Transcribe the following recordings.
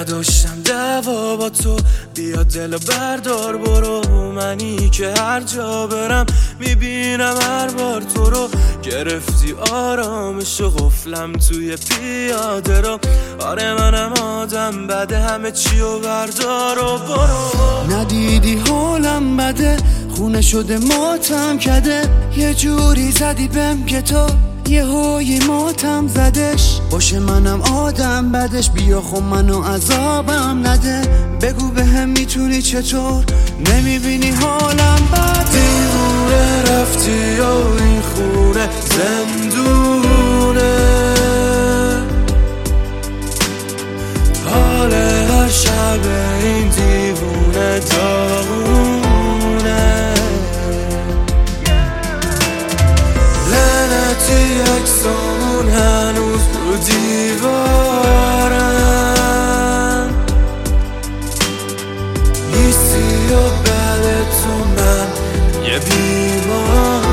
نداشتم دعوا با تو، بیا دل بردار برو. منی که هر جا برم میبینم هر بار تو رو. گرفتی آرامش و قفلم توی پیاده رو. آره منم آدم بده، همه چی و بردار و برو. ندیدی حالم بده، خونه شده ماتم کده. یه جوری زدی بهم که تو یه هایی ماتم زدش. باشه منم آدم بدش، بیا خب منو عذابم نده. بگو بهم میتونی چطور، نمیبینی حالم بده. دیوونه رفتی و این خونه زندونه. حال هر شب این دیوونه داغونه. لعنتی عکسامون هنوز رو دیوارم. نیستی و بعد تو من یه بیمارم.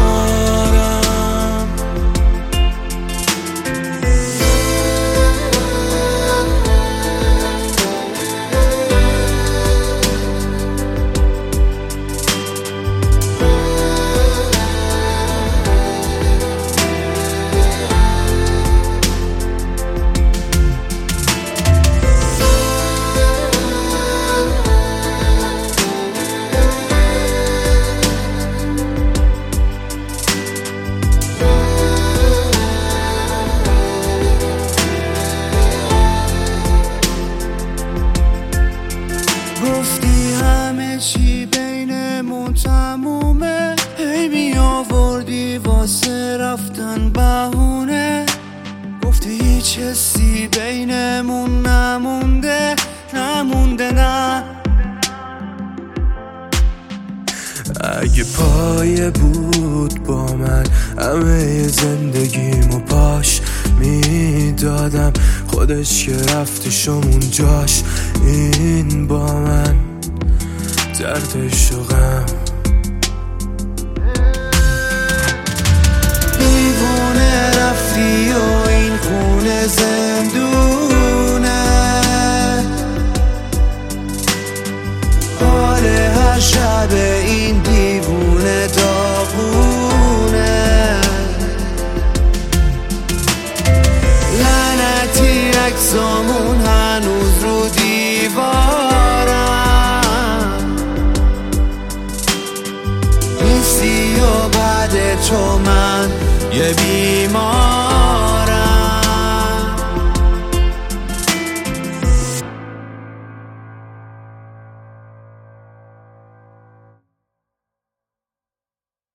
گفتی همه چی بینمون تمومه، هی می آوردی واسه رفتن بهونه. گفتی هیچ حسی بینمون نمونده نه. اگه پایه بود با من همه زندگیمو پاش میدادم. خودش که رفتشمون جاش این با من دردش و غم. دیوونه رفتی و این خونه زندونه. حال هر شب این دیوونه داغونه. لعنتی عکسامون هنوز رو دیوارم. نیستی و بعد تو من یه بیمار.